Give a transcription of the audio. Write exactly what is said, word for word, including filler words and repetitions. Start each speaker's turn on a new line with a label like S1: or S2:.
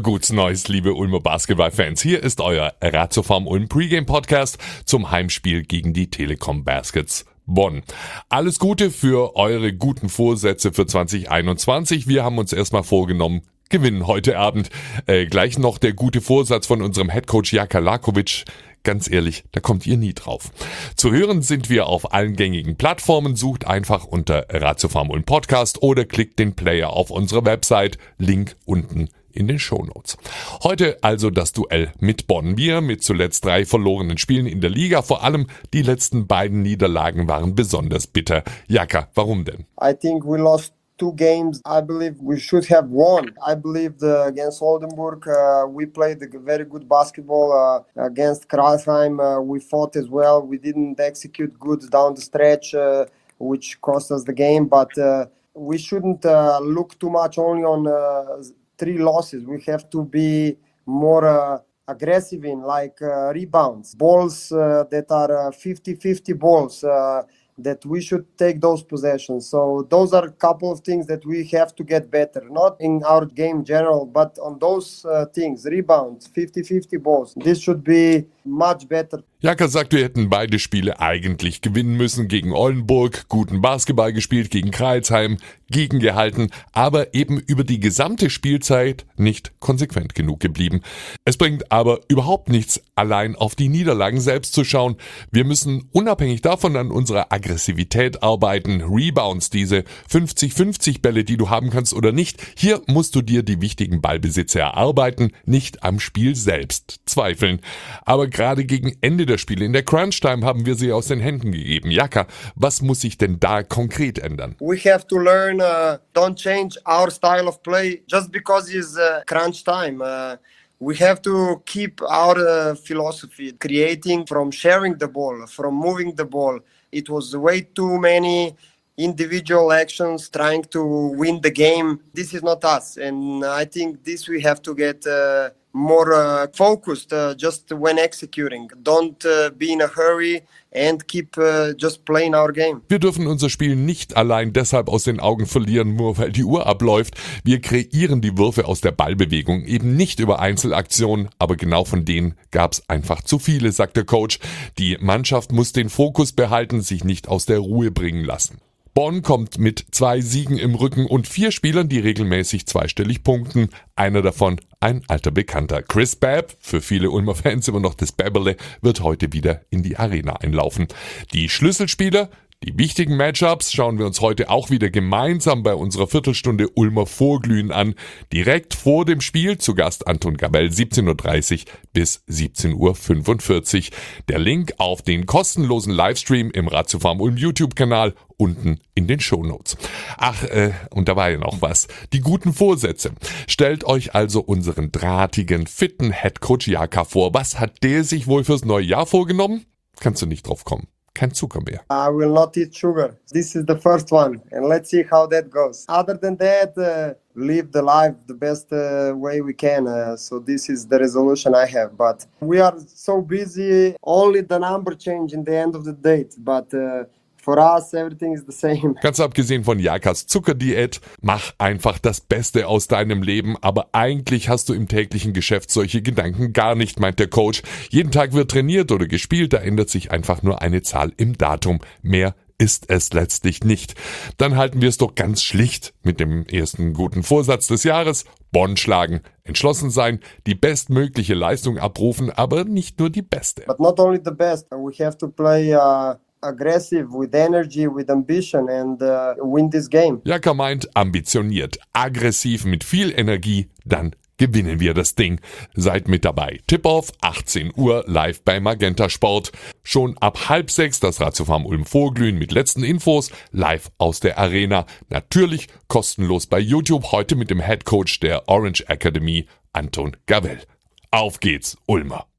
S1: Gutes Neues, liebe Ulmer Basketballfans. Hier ist euer Ratiofarm Ulm Pregame Podcast zum Heimspiel gegen die Telekom Baskets Bonn. Alles Gute für eure guten Vorsätze für zwanzig einundzwanzig. Wir haben uns erstmal vorgenommen, gewinnen heute Abend. Äh, gleich noch der gute Vorsatz von unserem Headcoach Jaka Lakovic. Ganz ehrlich, da kommt ihr nie drauf. Zu hören sind wir auf allen gängigen Plattformen. Sucht einfach unter Ratiofarm Ulm Podcast oder klickt den Player auf unserer Website. Link unten in den Shownotes. Heute also das Duell mit Bonn. Wir mit zuletzt drei verlorenen Spielen in der Liga. Vor allem die letzten beiden Niederlagen waren besonders bitter. Jaka, warum denn?
S2: I think we lost two games I believe we should have won. I believe the, against Oldenburg uh, we played a very good basketball. Uh, against Kreisheim uh, we fought as well. We didn't execute good down the stretch, uh, which cost us the game. But uh, we shouldn't uh, look too much only on uh, three losses. We have to be more uh, aggressive in like uh, rebounds, balls uh, that are fifty-fifty uh, balls. Uh, that we should take those possessions. So those are a couple of things that we have to get better, not in our game general, but on those uh, things, rebounds, fifty-fifty balls. This should be much better.
S1: Jaka sagt, wir hätten beide Spiele eigentlich gewinnen müssen. Gegen Oldenburg, guten Basketball gespielt, gegen Kreilsheim, gegengehalten, aber eben über die gesamte Spielzeit nicht konsequent genug geblieben. Es bringt aber überhaupt nichts, allein auf die Niederlagen selbst zu schauen. Wir müssen unabhängig davon an unserer Aggressivität arbeiten. Rebounds, diese fünfzig fünfzig Bälle, die du haben kannst oder nicht. Hier musst du dir die wichtigen Ballbesitze erarbeiten, nicht am Spiel selbst zweifeln. Aber gerade gegen Ende der Spiele in der Crunch-Time haben wir sie aus den Händen gegeben. Jaka, was muss sich denn da konkret ändern?
S2: We have to learn, uh, don't change our style of play just because it's uh, crunch time. Uh, we have to keep our uh, philosophy, creating from sharing the ball, from moving the ball. It was way too many individual actions trying to win the game. This is not us, and I think this we have to get uh, more uh, focused uh, just when executing. Don't uh, be in a hurry and keep uh, just playing our game.
S1: Wir dürfen unser Spiel nicht allein deshalb aus den Augen verlieren, nur weil die Uhr abläuft. Wir kreieren die Würfe aus der Ballbewegung, eben nicht über Einzelaktionen, aber genau von denen gab's einfach zu viele, sagt der Coach. Die Mannschaft muss den Fokus behalten, sich nicht aus der Ruhe bringen lassen. Bonn kommt mit zwei Siegen im Rücken und vier Spielern, die regelmäßig zweistellig punkten. Einer davon ein alter Bekannter. Chris Babb, für viele Ulmer Fans immer noch das Babberle, wird heute wieder in die Arena einlaufen. Die Schlüsselspieler, die wichtigen Matchups schauen wir uns heute auch wieder gemeinsam bei unserer Viertelstunde Ulmer Vorglühen an. Direkt vor dem Spiel zu Gast Anton Gabel, siebzehn Uhr dreißig bis siebzehn Uhr fünfundvierzig. Der Link auf den kostenlosen Livestream im Ratiofarm Ulm YouTube-Kanal unten in den Shownotes. Ach, äh, und da war ja noch was. Die guten Vorsätze. Stellt euch also unseren drahtigen, fitten Headcoach Jaka vor. Was hat der sich wohl fürs neue Jahr vorgenommen? Kannst du nicht drauf kommen. Kein Zucker mehr.
S2: I will not eat sugar. This is the first one, and let's see how that goes. Other than that, uh, live the life the best uh, way we can. Uh, so this is the resolution I have. But we are so busy. Only the number change in the end of the date. But uh, for us, everything is the same.
S1: Ganz abgesehen von Jakas Zuckerdiät, mach einfach das Beste aus deinem Leben, aber eigentlich hast du im täglichen Geschäft solche Gedanken gar nicht, meint der Coach. Jeden Tag wird trainiert oder gespielt, da ändert sich einfach nur eine Zahl im Datum. Mehr ist es letztlich nicht. Dann halten wir es doch ganz schlicht mit dem ersten guten Vorsatz des Jahres. Bonn schlagen, entschlossen sein, die bestmögliche Leistung abrufen, aber nicht nur die beste.
S2: But not only the best, we have to play uh aggressive, with energy, with ambition and uh, win this game.
S1: Jaka meint ambitioniert, aggressiv mit viel Energie, dann gewinnen wir das Ding. Seid mit dabei. Tip-Off, achtzehn Uhr, live bei Magenta Sport. Schon ab halb sechs das Ratiofarm Ulm Vorglühen mit letzten Infos, live aus der Arena. Natürlich kostenlos bei YouTube, heute mit dem Headcoach der Orange Academy, Anton Gabel. Auf geht's, Ulmer!